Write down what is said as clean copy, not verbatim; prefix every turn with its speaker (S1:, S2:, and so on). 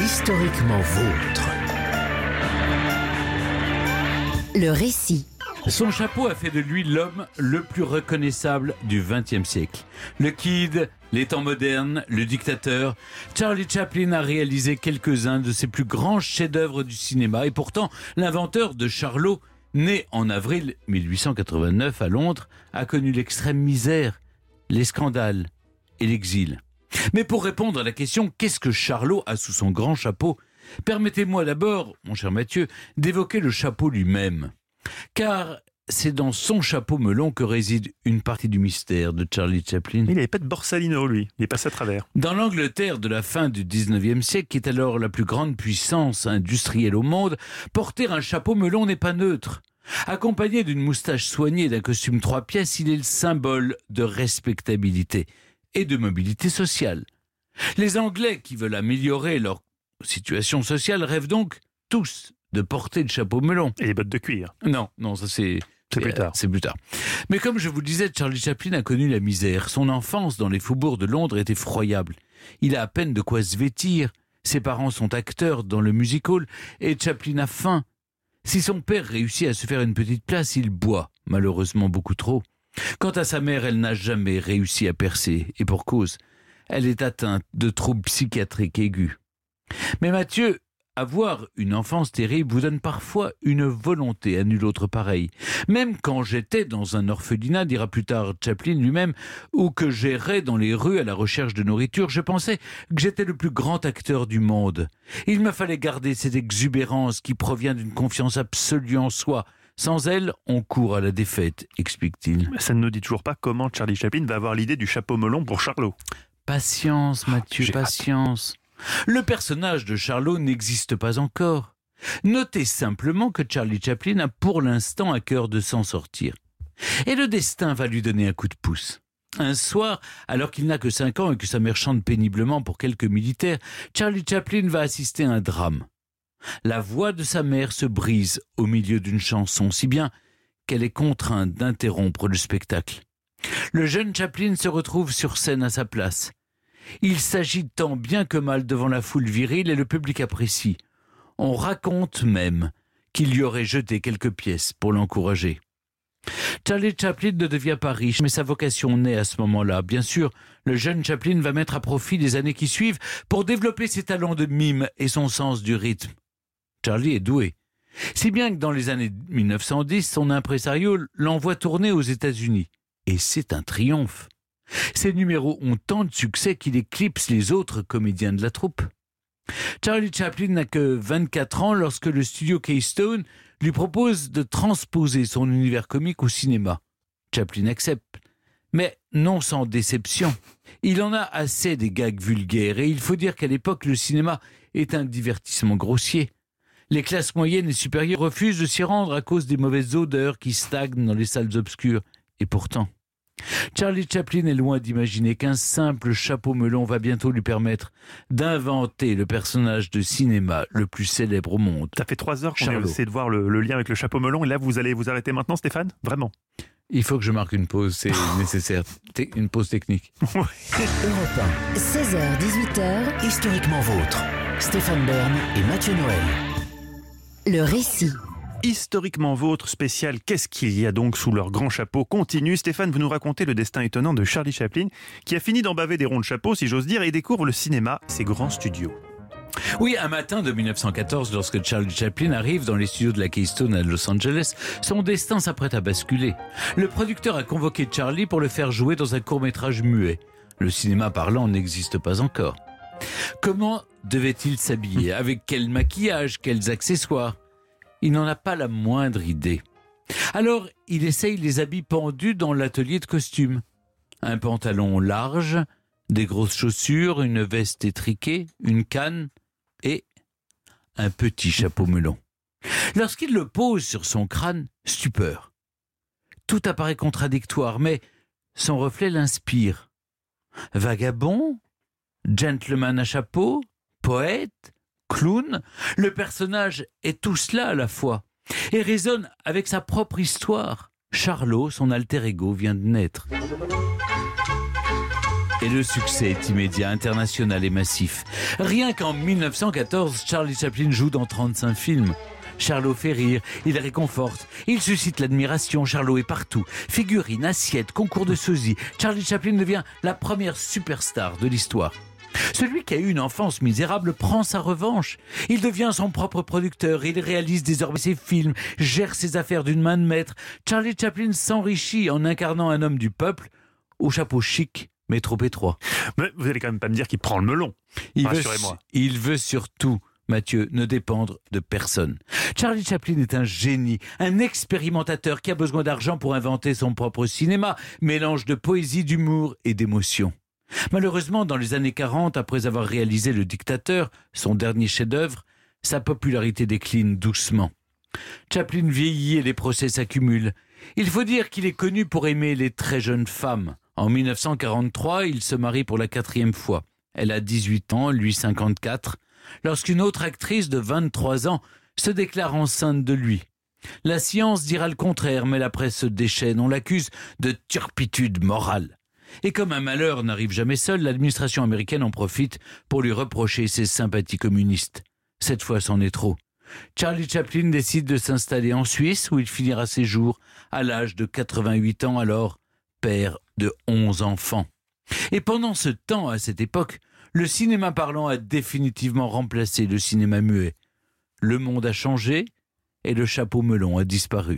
S1: Historiquement vôtre.
S2: Le récit.
S3: Son chapeau a fait de lui l'homme le plus reconnaissable du XXe siècle. Le Kid, les temps modernes, le dictateur, Charlie Chaplin a réalisé quelques-uns de ses plus grands chefs-d'œuvre du cinéma. Et pourtant, l'inventeur de Charlot, né en avril 1889 à Londres, a connu l'extrême misère, les scandales et l'exil. Mais pour répondre à la question « Qu'est-ce que Charlot a sous son grand chapeau ?», permettez-moi d'abord, mon cher Mathieu, d'évoquer le chapeau lui-même. Car c'est dans son chapeau melon que réside une partie du mystère de Charlie Chaplin.
S4: Il n'avait pas de Borsalino, lui. Il est passé à travers.
S3: Dans l'Angleterre de la fin du 19e siècle, qui est alors la plus grande puissance industrielle au monde, porter un chapeau melon n'est pas neutre. Accompagné d'une moustache soignée et d'un costume 3 pièces, il est le symbole de respectabilité et de mobilité sociale. Les Anglais qui veulent améliorer leur situation sociale rêvent donc tous de porter le chapeau melon.
S4: Et les bottes de cuir.
S3: Non, ça c'est
S4: plus tard.
S3: C'est plus tard. Mais comme je vous le disais, Charlie Chaplin a connu la misère. Son enfance dans les faubourgs de Londres est effroyable. Il a à peine de quoi se vêtir. Ses parents sont acteurs dans le music-hall et Chaplin a faim. Si son père réussit à se faire une petite place, il boit, malheureusement beaucoup trop. Quant à sa mère, elle n'a jamais réussi à percer, et pour cause. Elle est atteinte de troubles psychiatriques aigus. Mais Mathieu, avoir une enfance terrible vous donne parfois une volonté à nul autre pareil. Même quand j'étais dans un orphelinat, dira plus tard Chaplin lui-même, ou que j'errais dans les rues à la recherche de nourriture, je pensais que j'étais le plus grand acteur du monde. Il me fallait garder cette exubérance qui provient d'une confiance absolue en soi. Sans elle, on court à la défaite, explique-t-il.
S4: Ça ne nous dit toujours pas comment Charlie Chaplin va avoir l'idée du chapeau melon pour Charlot.
S3: Patience, Mathieu, patience. Le personnage de Charlot n'existe pas encore. Notez simplement que Charlie Chaplin a pour l'instant à cœur de s'en sortir. Et le destin va lui donner un coup de pouce. Un soir, alors qu'il n'a que 5 ans et que sa mère chante péniblement pour quelques militaires, Charlie Chaplin va assister à un drame. La voix de sa mère se brise au milieu d'une chanson, si bien qu'elle est contrainte d'interrompre le spectacle. Le jeune Chaplin se retrouve sur scène à sa place. Il s'agit tant bien que mal devant la foule virile et le public apprécie. On raconte même qu'il lui aurait jeté quelques pièces pour l'encourager. Charlie Chaplin ne devient pas riche, mais sa vocation naît à ce moment-là. Bien sûr, le jeune Chaplin va mettre à profit les années qui suivent pour développer ses talents de mime et son sens du rythme. Charlie est doué. Si bien que dans les années 1910, son impresario l'envoie tourner aux États-Unis. Et c'est un triomphe. Ses numéros ont tant de succès qu'il éclipse les autres comédiens de la troupe. Charlie Chaplin n'a que 24 ans lorsque le studio Keystone lui propose de transposer son univers comique au cinéma. Chaplin accepte, mais non sans déception. Il en a assez des gags vulgaires et il faut dire qu'à l'époque, le cinéma est un divertissement grossier. Les classes moyennes et supérieures refusent de s'y rendre à cause des mauvaises odeurs qui stagnent dans les salles obscures. Et pourtant, Charlie Chaplin est loin d'imaginer qu'un simple chapeau melon va bientôt lui permettre d'inventer le personnage de cinéma le plus célèbre au monde.
S4: Ça fait 3 heures qu'on essaie de voir le lien avec le chapeau melon et là vous allez vous arrêter maintenant, Stéphane ? Vraiment ?
S3: Il faut que je marque une pause, c'est nécessaire. Une pause technique.
S2: Europe 1, 16h-18h,
S1: Historiquement vôtre. Stéphane Bern et Mathieu Noël.
S2: le récit.
S4: Historiquement vôtre spécial, qu'est-ce qu'il y a donc sous leur grand chapeau continue. Stéphane, vous nous racontez le destin étonnant de Charlie Chaplin, qui a fini d'embaver des ronds de chapeau, si j'ose dire, et découvre le cinéma, ses grands studios.
S3: Oui, un matin de 1914, lorsque Charlie Chaplin arrive dans les studios de la Keystone à Los Angeles, son destin s'apprête à basculer. Le producteur a convoqué Charlie pour le faire jouer dans un court-métrage muet. Le cinéma parlant n'existe pas encore. Comment devait-il s'habiller ? Avec quel maquillage ? Quels accessoires ? Il n'en a pas la moindre idée. Alors, il essaye les habits pendus dans l'atelier de costumes. Un pantalon large, des grosses chaussures, une veste étriquée, une canne et un petit chapeau melon. Lorsqu'il le pose sur son crâne, stupeur. Tout apparaît contradictoire, mais son reflet l'inspire. Vagabond, gentleman à chapeau, poète, clown, le personnage est tout cela à la fois et résonne avec sa propre histoire. Charlot, son alter ego, vient de naître. Et le succès est immédiat, international et massif. Rien qu'en 1914, Charlie Chaplin joue dans 35 films. Charlot fait rire, il réconforte, il suscite l'admiration, Charlot est partout. Figurines, assiettes, concours de sosie, Charlie Chaplin devient la première superstar de l'histoire. Celui qui a eu une enfance misérable prend sa revanche. Il devient son propre producteur, il réalise désormais ses films, gère ses affaires d'une main de maître. Charlie Chaplin s'enrichit en incarnant un homme du peuple, au chapeau chic, mais trop étroit.
S4: Mais vous allez quand même pas me dire qu'il prend le melon. Rassurez-moi.
S3: Il veut surtout, Mathieu, ne dépendre de personne. Charlie Chaplin est un génie, un expérimentateur qui a besoin d'argent pour inventer son propre cinéma, mélange de poésie, d'humour et d'émotion. Malheureusement, dans les années 40, après avoir réalisé Le Dictateur, son dernier chef-d'œuvre, sa popularité décline doucement. Chaplin vieillit et les procès s'accumulent. Il faut dire qu'il est connu pour aimer les très jeunes femmes. En 1943, il se marie pour la 4e fois. Elle a 18 ans, lui 54. Lorsqu'une autre actrice de 23 ans se déclare enceinte de lui. La science dira le contraire, mais la presse se déchaîne. On l'accuse de turpitude morale. Et comme un malheur n'arrive jamais seul, l'administration américaine en profite pour lui reprocher ses sympathies communistes. Cette fois, c'en est trop. Charlie Chaplin décide de s'installer en Suisse, où il finira ses jours à l'âge de 88 ans, alors père de 11 enfants. Et pendant ce temps, à cette époque, le cinéma parlant a définitivement remplacé le cinéma muet. Le monde a changé et le chapeau melon a disparu.